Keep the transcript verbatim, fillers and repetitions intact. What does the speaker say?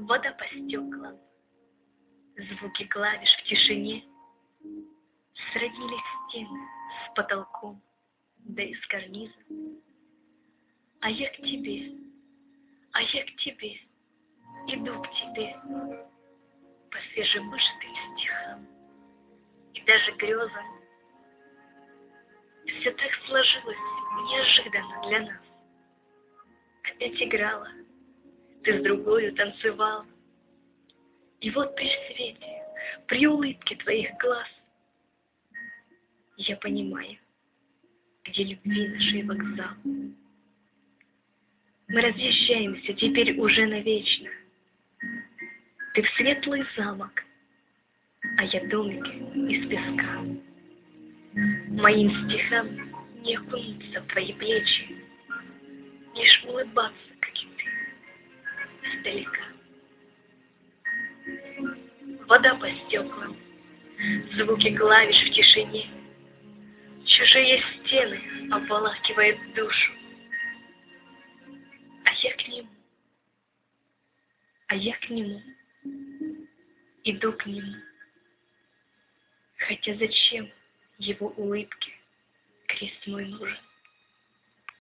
вода по стеклам, звуки клавиш в тишине сроднились стены с потолком, да и с карнизом. А я к тебе, а я к тебе, иду к тебе по свежемышитым стихам и даже грезам. Все так сложилось неожиданно для нас. Опять играла, ты с другою танцевал. И вот при свете, при улыбке твоих глаз я понимаю, где любви нашей вокзал. Мы разъезжаемся теперь уже навечно. Ты в светлый замок, а я домик из песка. Моим стихам не окунуться в твои плечи, лишь улыбаться, как и ты, издалека. Вода по стеклам, звуки клавиш в тишине, чужие стены обволакивает душу. А я к нему, а я к нему, иду к нему. Хотя зачем его улыбке крест мой нужен?